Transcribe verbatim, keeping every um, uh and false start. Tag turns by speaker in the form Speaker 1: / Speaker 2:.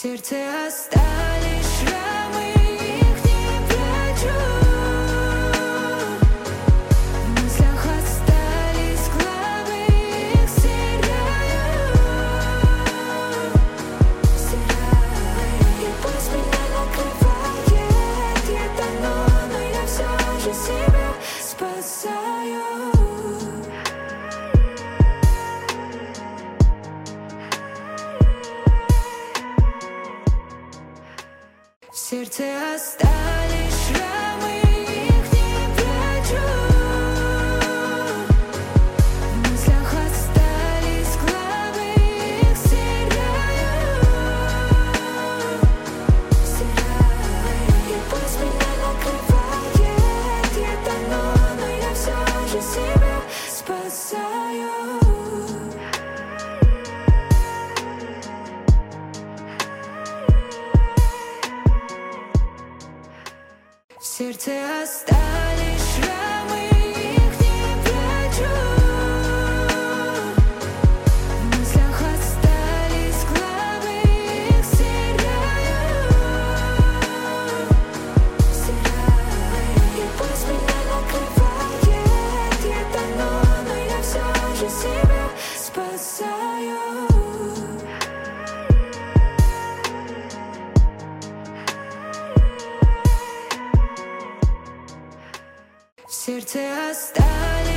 Speaker 1: сердце остались шрамы, их не прячу. В мыслях остались главы, их стираю, стираю. И пусть меня накрывает, я тону, но я все же себя спасаю. В сердце остались шрамы, их не прячу. В мыслях остались главы, их стираю, стираю. И пусть меня накрывает, я тону, но я все же себя спасаю. В сердце остались шрамы, их не прячу. В мыслях остались главы, их стираю, стираю. И пусть меня накрывает, я тону, но я все же себя спасаю. В сердце остались